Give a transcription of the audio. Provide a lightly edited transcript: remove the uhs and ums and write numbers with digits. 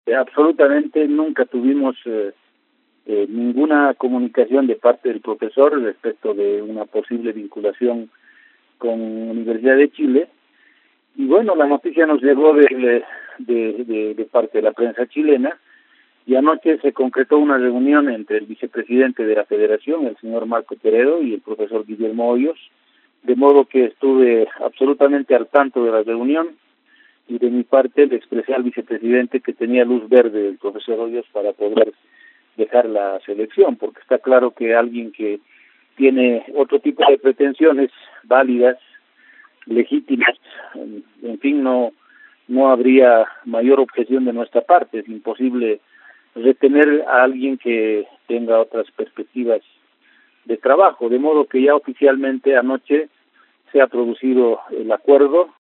Absolutamente nunca tuvimos ninguna comunicación de parte del profesor respecto de una posible vinculación con Universidad de Chile. Y bueno, la noticia nos llegó de parte de la prensa chilena, y anoche se concretó una reunión entre el vicepresidente de la Federación, el señor Marco Peredo, y el profesor Guillermo Hoyos, de modo que estuve absolutamente al tanto de la reunión, y de mi parte le expresé al vicepresidente que tenía luz verde del profesor Hoyos para poder dejar la selección, porque está claro que alguien que tiene otro tipo de pretensiones válidas, legítimas, en fin, no habría mayor objeción de nuestra parte. Es imposible retener a alguien que tenga otras perspectivas de trabajo, de modo que ya oficialmente anoche se ha producido el acuerdo